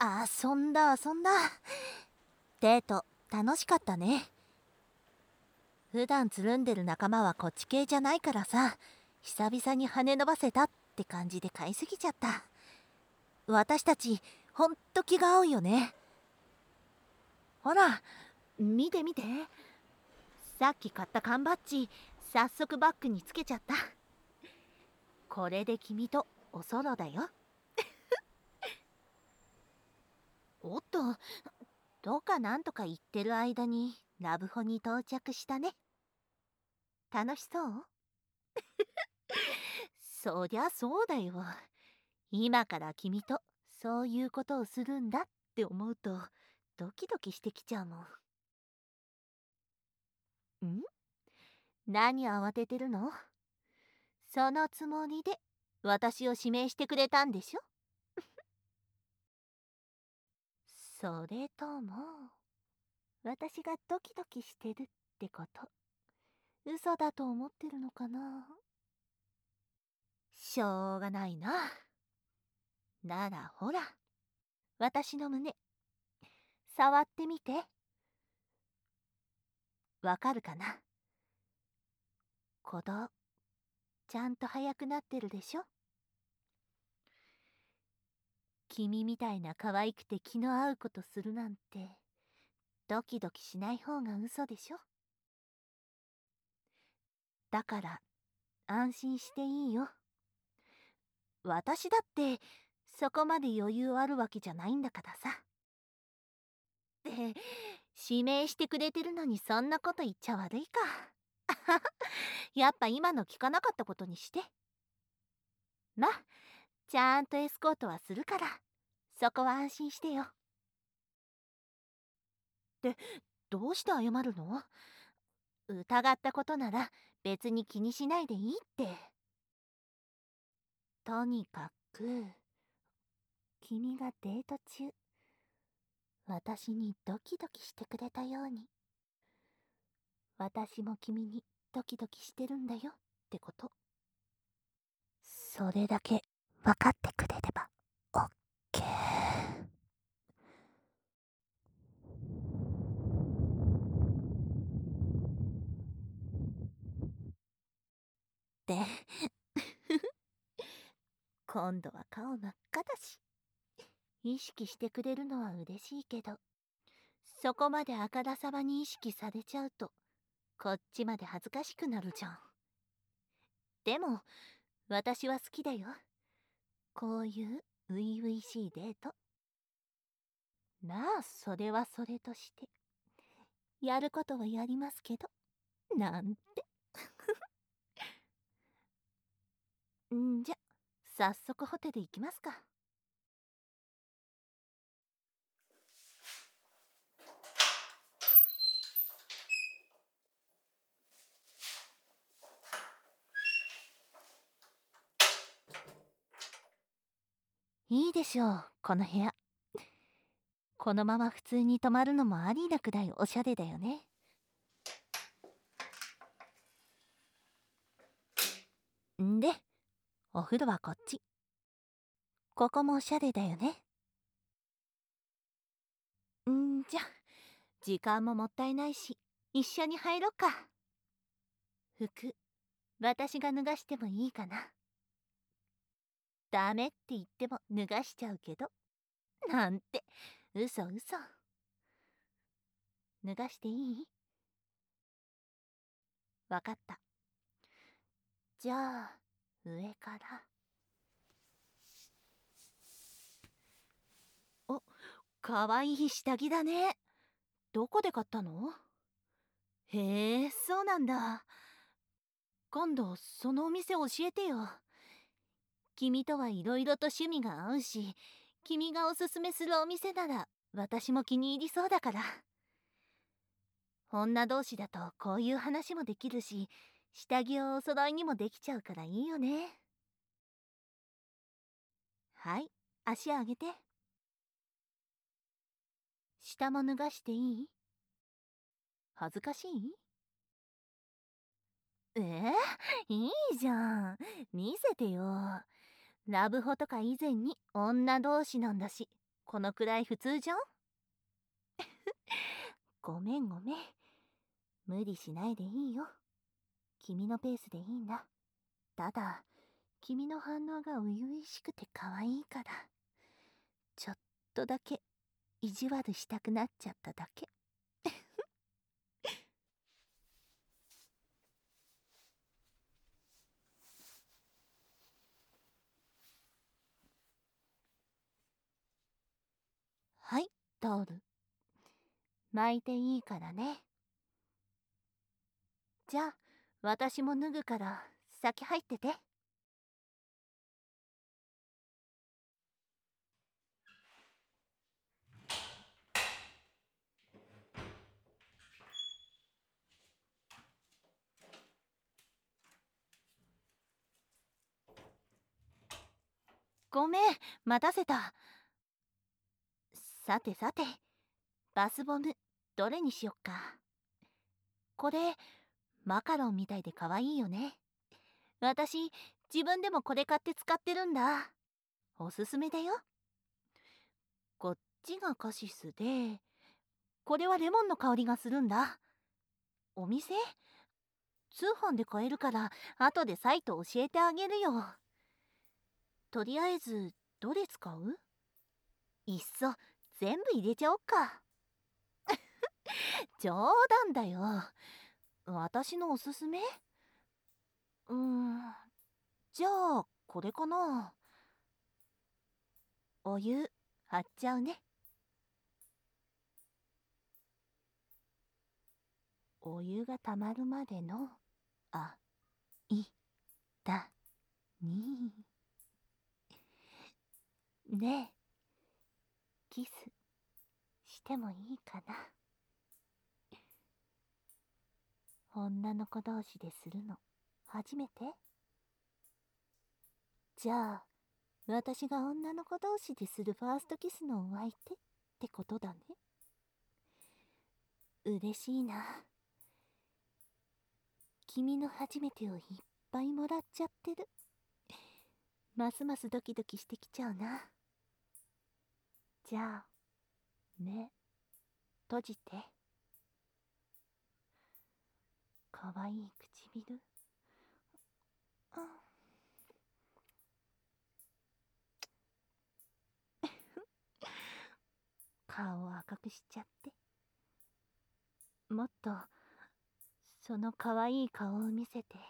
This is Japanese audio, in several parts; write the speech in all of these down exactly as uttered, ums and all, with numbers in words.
遊んだ遊んだ。デート楽しかったね。普段つるんでる仲間はこっち系じゃないからさ、久々に羽伸ばせたって感じで買いすぎちゃった。私たちほんと気が合うよね。ほら見て見て、さっき買った缶バッジ早速バッグにつけちゃった。これで君とおそろだよ。おっと、どうかなんとか言ってる間にラブホに到着したね。楽しそう？そりゃそうだよ。今から君とそういうことをするんだって思うとドキドキしてきちゃうもん。ん？何慌ててるの？そのつもりで私を指名してくれたんでしょ？それとも私がドキドキしてるってこと、嘘だと思ってるのかな？しょうがないな。ならほら、私の胸触ってみて。わかるかな？鼓動ちゃんと速くなってるでしょ？君みたいな可愛くて気の合うことするなんてドキドキしない方が嘘でしょ？だから安心していいよ。私だってそこまで余裕あるわけじゃないんだからさ。で、指名してくれてるのにそんなこと言っちゃ悪いか。やっぱ今の聞かなかったことにして。ま、ちゃんとエスコートはするから、そこは安心してよ。で、どうして謝るの？疑ったことなら別に気にしないでいいって。とにかく君がデート中私にドキドキしてくれたように、私も君にドキドキしてるんだよってこと、それだけ分かってくれればオッケーで今度は顔真っ赤だし、意識してくれるのは嬉しいけど、そこまであからさまに意識されちゃうとこっちまで恥ずかしくなるじゃん。でも私は好きだよ、こういう初々しいデート。まあそれはそれとして、やることはやりますけど、なんてんじゃ早速ホテル行きますか。いいでしょう、この部屋。このまま普通に泊まるのもありなくらいおしゃれだよね。んで、お風呂はこっち。ここもおしゃれだよね。んじゃ、時間ももったいないし、一緒に入ろっか。服、私が脱がしてもいいかな。ダメって言っても脱がしちゃうけど。なんて、嘘嘘。脱がしていい？わかった。じゃあ、上から。お、かわいい下着だね。どこで買ったの？へえ、そうなんだ。今度そのお店教えてよ。君とはいろいろと趣味が合うし、君がおすすめするお店なら私も気に入りそうだから。女同士だとこういう話もできるし、下着をお揃いにもできちゃうからいいよね。はい、足上げて。下も脱がしていい？恥ずかしい？えー、いいじゃん。見せてよ。ラブホとか以前に女同士なんだし、 このくらい普通じゃん。ごめんごめん。無理しないでいいよ。君のペースでいいんだ。ただ、君の反応が初々しくて可愛いから、ちょっとだけ意地悪したくなっちゃっただけ。はい、タオル。巻いていいからね。じゃあ、私も脱ぐから先入ってて。ごめん、待たせた。さてさて、バスボム、どれにしよっか。これ、マカロンみたいで可愛いよね。私、自分でもこれ買って使ってるんだ。おすすめだよ。こっちがカシスで、これはレモンの香りがするんだ。お店？通販で買えるから、後でサイト教えてあげるよ。とりあえず、どれ使う？いっそ、全部入れちゃおっか。冗談だよ。私のおすすめ？うーん、じゃあ、これかな。お湯、張っちゃうね。お湯がたまるまでの、あ、い、た、に。ねえ、キス、してもいいかな。女の子同士でするの、初めて？じゃあ、私が女の子同士でするファーストキスのお相手ってことだね。嬉しいな。君の初めてをいっぱいもらっちゃってる。ますますドキドキしてきちゃうな。じゃあ、目、閉じて。かわいい唇。うん、顔を赤くしちゃって。もっと、そのかわいい顔を見せて。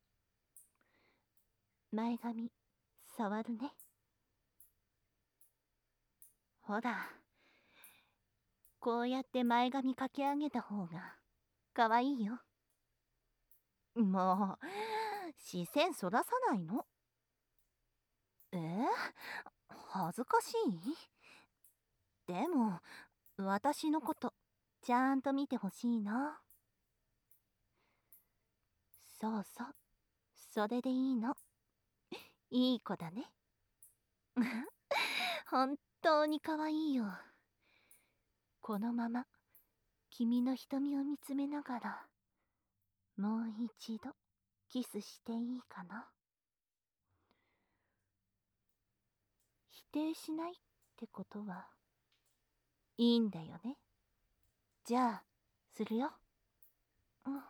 前髪、触るね。ほら、こうやって前髪かけ上げた方が、かわいいよ。もう、視線そらさないの？えー、恥ずかしい？でも、私のこと、ちゃんと見てほしいな。そうそう、それでいいの。いい子だね。本当にかわいいよ。このまま、君の瞳を見つめながら、もう一度、キスしていいかな。否定しないってことは、いいんだよね。じゃあ、するよ。うん。うん。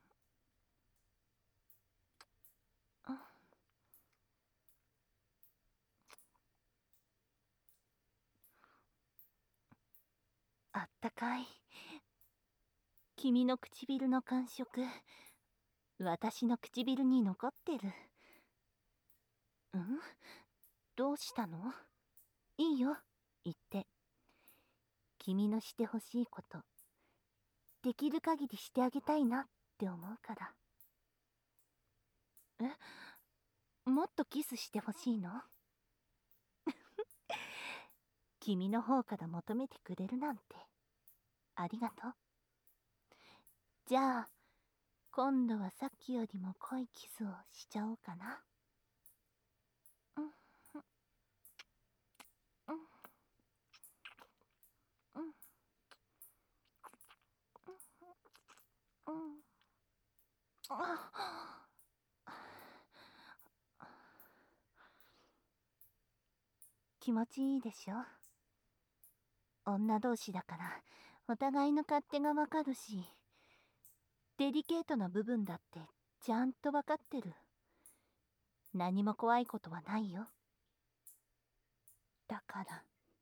あったかい。君の唇の感触、私の唇に残ってる。うん？どうしたの？いいよ、言って。君のしてほしいこと、できる限りしてあげたいなって思うから。え？もっとキスしてほしいの？君の方から求めてくれるなんて、ありがとう。じゃあ、今度はさっきよりも濃いキスをしちゃおうかな。うん、うん、うん、うん、うん。あ、気持ちいいでしょ？ 女同士だからお互いの勝手がわかるし、デリケートな部分だってちゃんとわかってる。何も怖いことはないよ。だから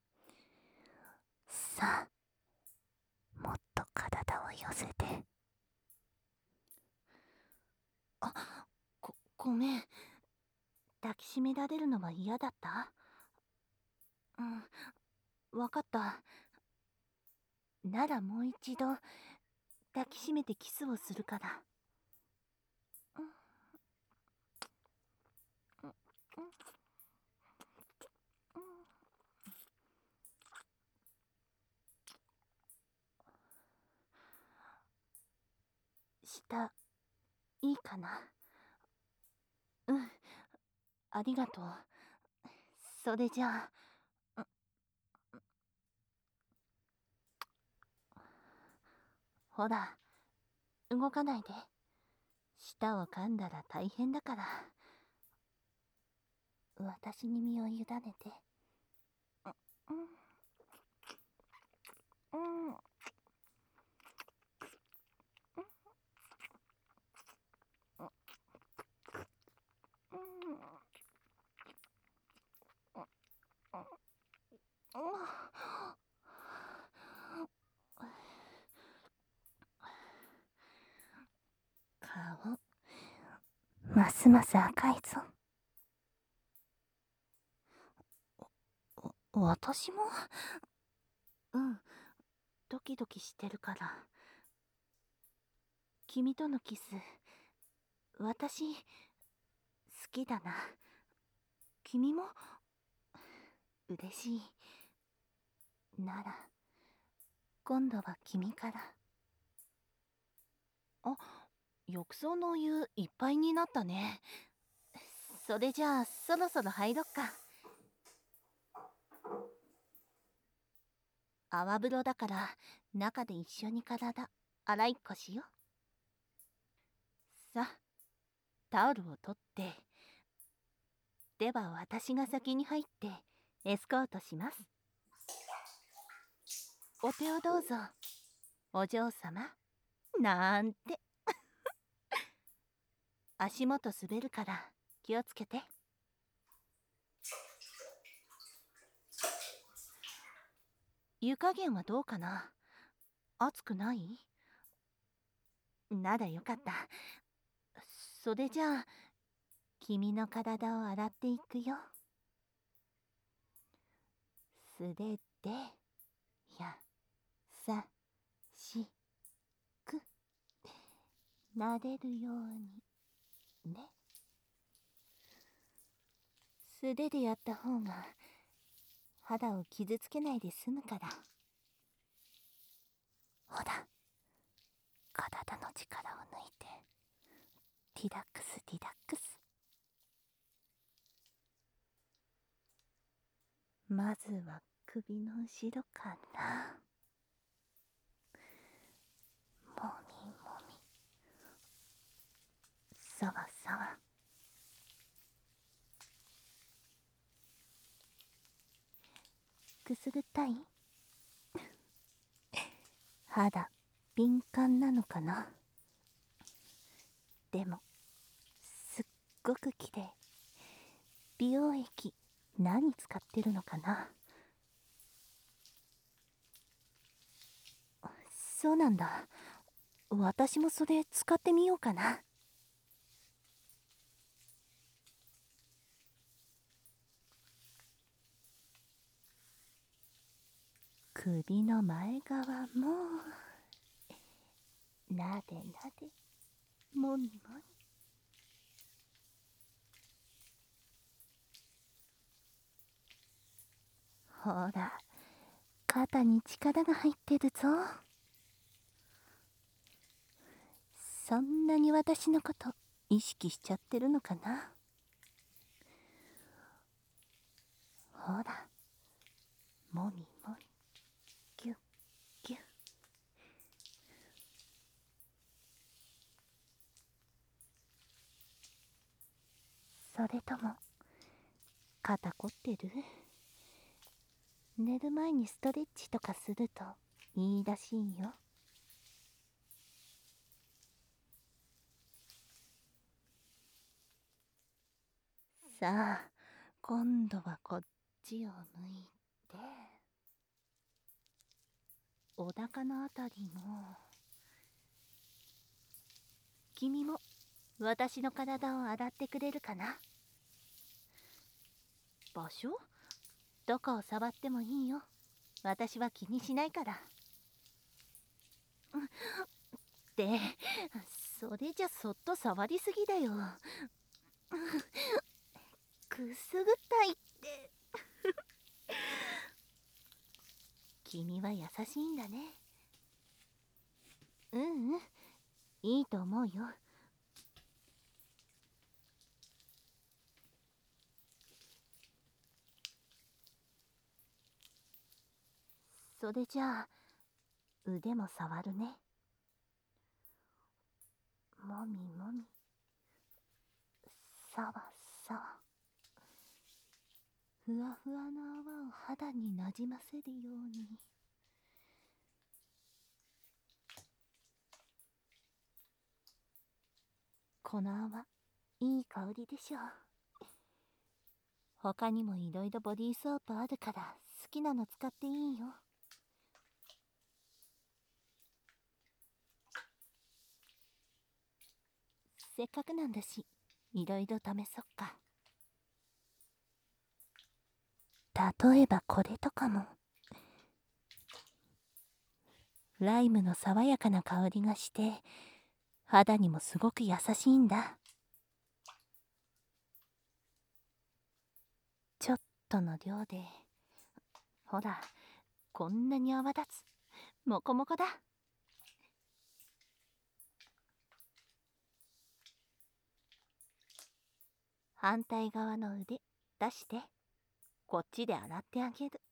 さあ、もっと体を寄せて。あ、ご、ごめん。抱きしめられるのは嫌だった？うん、わかった。ならもう一度抱きしめてキスをするから。うんうんうんうん。下いいかな？うん、ありがとう。それじゃあ、ほら、動かないで。舌を噛んだら大変だから。私に身を委ねて。うんうんうん顔、ますます赤いぞ。わ私も？うん、ドキドキしてるから。君とのキス、私、好きだな。君も嬉しい。なら、今度は君から。あ、浴槽のお湯いっぱいになったね。それじゃあ、そろそろ入ろっか。泡風呂だから、中で一緒に体、洗いっこしよ。さあ、タオルを取って。では私が先に入ってエスコートします。お手をどうぞ、お嬢様。なんて足元滑るから気をつけて。湯加減はどうかな？熱くない？ならよかった。それじゃあ君の体を洗っていくよ。素手でやさしく撫でるようにね。素手でやった方が肌を傷つけないで済むから。ほら、体の力を抜いてリラックスリラックス。まずは首の後ろかな。もみもみ、さわさわ。くすぐったい？肌敏感なのかな。でもすっごく綺麗。美容液何使ってるのかな。そうなんだ。私もそれ使ってみようかな。首の前側もなでなで、もみもみ。ほら、肩に力が入ってるぞ。そんなに私のこと意識しちゃってるのかな。ほら、もみもみ、ぎゅっぎゅっ。それとも肩凝ってる？ 寝る前にストレッチとかするといいらしいよ。さあ、今度はこっちを向いて、お腹のあたりも。君も私の体を洗ってくれるかな。場所？どこを触ってもいいよ。私は気にしないから。ってそれじゃそっと触りすぎだよ。くすぐったいって君は優しいんだね。うんうん、いいと思うよ。それじゃあ腕も触るね。もみもみ、さわさわ、ふわふわの泡を肌になじませるように。この泡、いい香りでしょう。他にもいろいろボディーソープあるから好きなの使っていいよ。せっかくなんだし、いろいろ試そっか。例えばこれとかも。ライムの爽やかな香りがして肌にもすごく優しいんだ。ちょっとの量で、ほらこんなに泡立つ。モコモコだ。反対側の腕出して、こっちで洗ってあげる。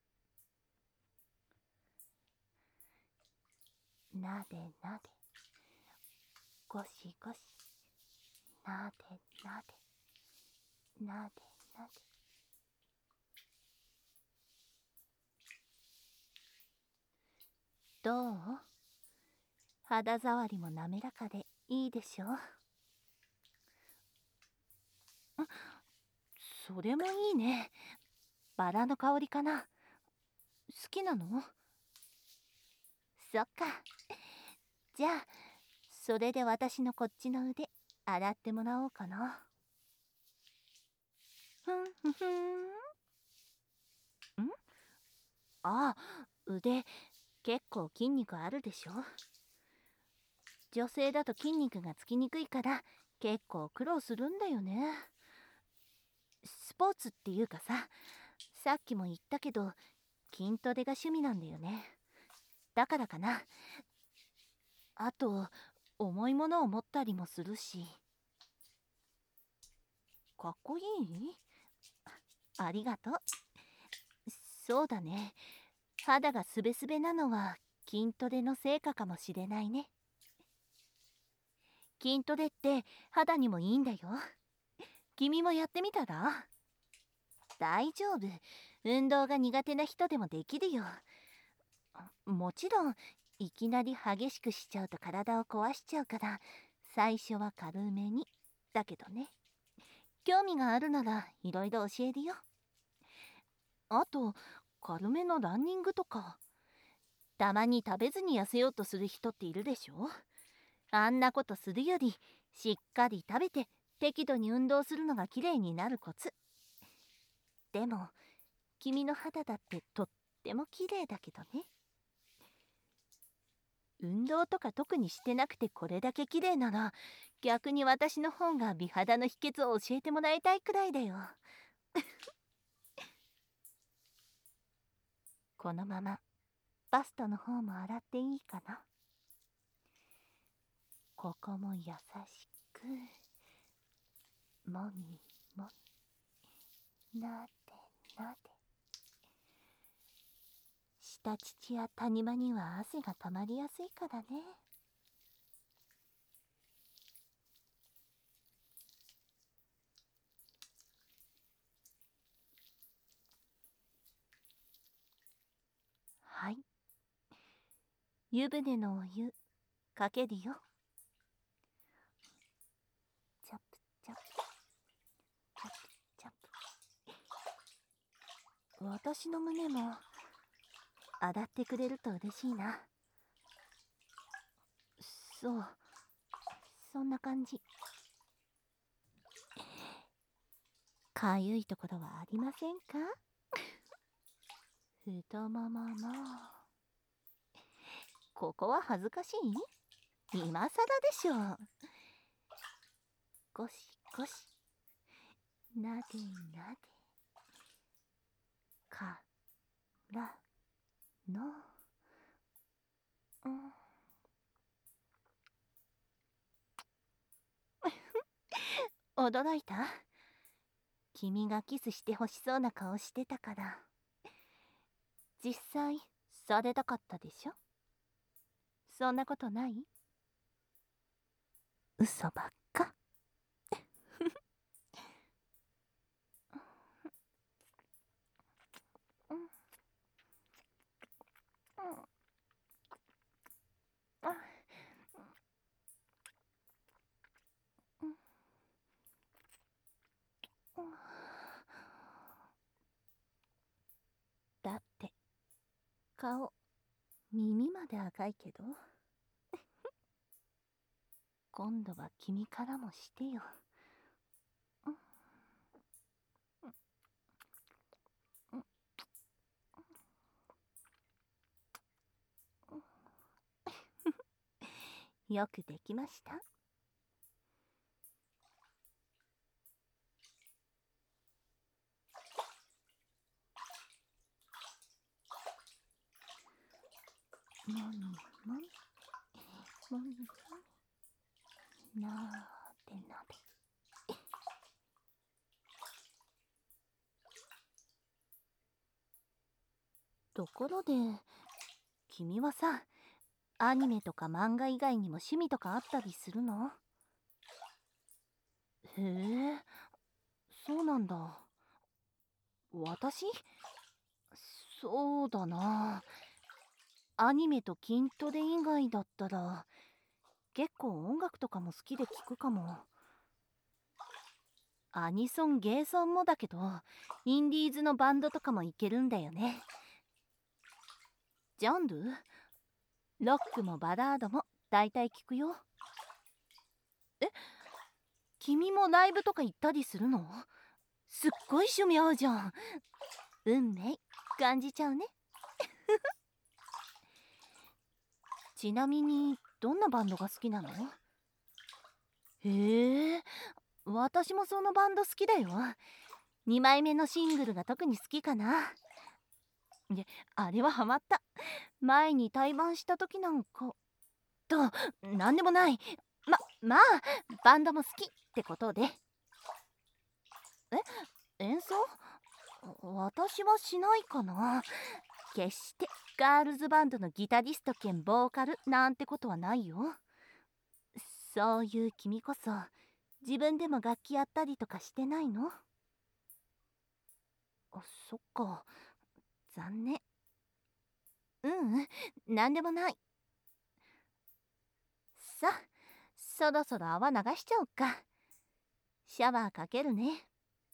なでなで、ゴシゴシ、なでなで、なでなで。どう？肌触りも滑らかでいいでしょ。それもいいね。バラの香りかな。好きなの？そっか。じゃあそれで私のこっちの腕洗ってもらおうかな。ふんふんふん。ん？ああ、腕結構筋肉あるでしょ。女性だと筋肉がつきにくいから結構苦労するんだよね。スポーツっていうかさ、さっきも言ったけど筋トレが趣味なんだよね。だからかな。あと重いものを持ったりもするし。かっこいい？ありがとう。そうだね、肌がスベスベなのは筋トレの成果かもしれないね。筋トレって肌にもいいんだよ。君もやってみたら？大丈夫、運動が苦手な人でもできるよ。もちろんいきなり激しくしちゃうと体を壊しちゃうから、最初は軽めにだけどね。興味があるならいろいろ教えるよ。あと軽めのランニングとか。たまに食べずに痩せようとする人っているでしょ。あんなことするよりしっかり食べて適度に運動するのがきれいになるコツ。でも君の肌だってとってもきれいだけどね。運動とか特にしてなくてこれだけきれいなら、逆に私の方が美肌の秘訣を教えてもらいたいくらいだよ。このままバストの方も洗っていいかな。ここも優しくもみもみ、なでなで。下乳や谷間には汗がたまりやすいからね。 湯船のお湯かけるよ。チャプチャプチャプチャプ。私の胸も洗ってくれると嬉しいな。そう、そんな感じ。かゆいところはありませんか？太ももも。ここは恥ずかしい？今更でしょ。ゴシゴシ、なでなで、からの、うん、驚いた？君がキスしてほしそうな顔してたから。実際されたかったでしょ？そんなことない？嘘ばっか。うんだって顔耳まで赤いけど。今度は君からもしてよ。よくできました。もみもみもみもみ、なーでなで。ところで君はさ、アニメとか漫画以外にも趣味とかあったりするの？へえ、そうなんだ。私？そうだな。アニメと筋トレ以外だったら結構音楽とかも好きで聴くかも。アニソンゲーソンもだけど、インディーズのバンドとかもいけるんだよね。ジャンル？ロックもバラードも大体聞くよ。え、君もライブとか行ったりするの？すっごい趣味合うじゃん。運命感じちゃうね。ちなみにどんなバンドが好きなの？へえ、私もそのバンド好きだよ。にまいめのシングルが特に好きかな。で、あれはハマった。前に対バンした時なんかと、なんでもない。ま、まあバンドも好きってことで。え、演奏？私はしないかな。決してガールズバンドのギタリスト兼ボーカルなんてことはないよ。そういう君こそ自分でも楽器やったりとかしてないの？あ、そっか。残念。ううん、なんでもない。さあ、そろそろ泡流しちゃおっか。シャワーかけるね。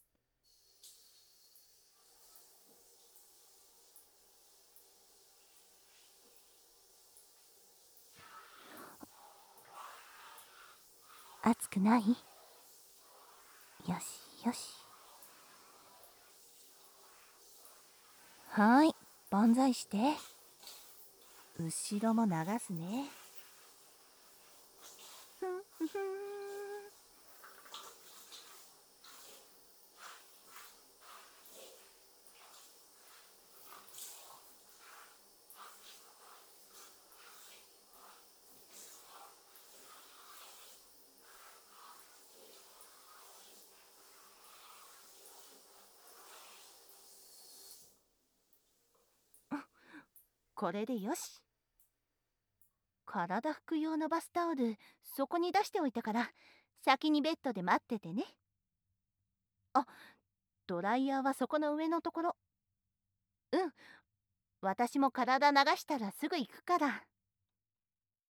熱くない？よしよし。はい、万歳して。後ろも流すね。ふんふんふん。これでよし。体拭く用のバスタオルそこに出しておいたから先にベッドで待っててね。あ、ドライヤーはそこの上のところ。うん、私も体流したらすぐ行くから。